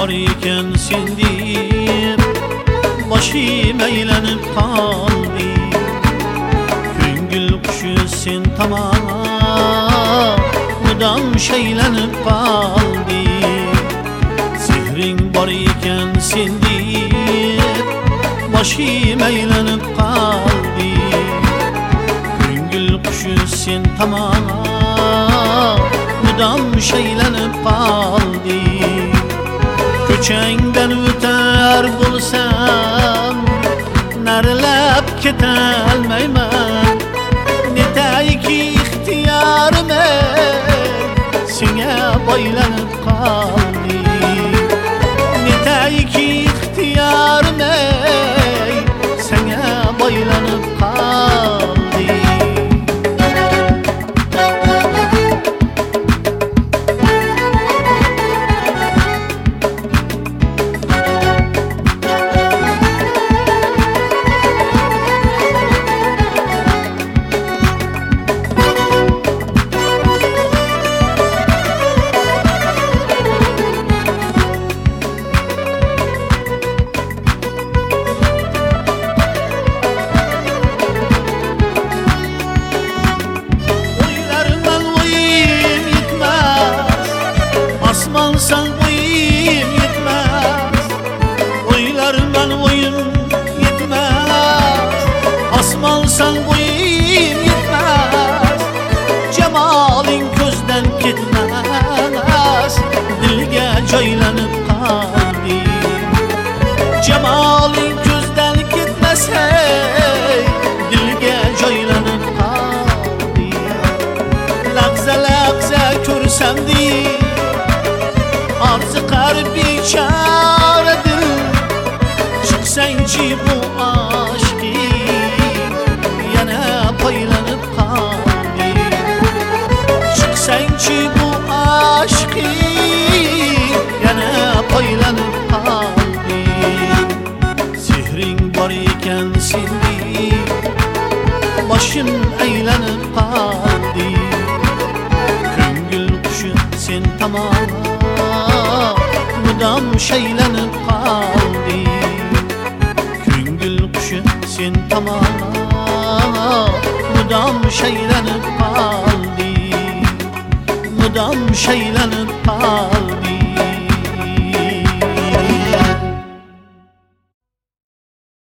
var iken sindim, başım eğlenip kaldı. Güngül kuşu sen tamam, mudam şeylenip kaldı. Sihrin var iken sindim, başım eğlenip kaldı. Güngül kuşu sen tamam, mudam şeylenip kaldı. Köçengden öter bulsam, nerelep ketelmeymen. Netayki ihtiyarım sine baylanıp kaldı. Netayki ihtiyarım sine baylanıp kaldı. Asmalsan boyum yetmez, oylarından oyum yetmez. Asmalsan boyum yetmez, cemalin gözden gitmez. Dilge caylanıp kaldı, cemalin gözden gitmez. Hey, dilge caylanıp kaldı. Lakza lakza körsem değil, arzıkar biçaredir. Çıksenci bu aşkı, yana paylanıp kaldı. Çıksenci bu aşkı, yana paylanıp kaldı. Sihrin var iken sindi, başım eğlenip kaldı. Güngül kuşu sen tamam, mudam şeylenip kaldı. Güngül kuşu sen tamam, mudam şeylenip kaldı. Mudam şeylenip kaldı.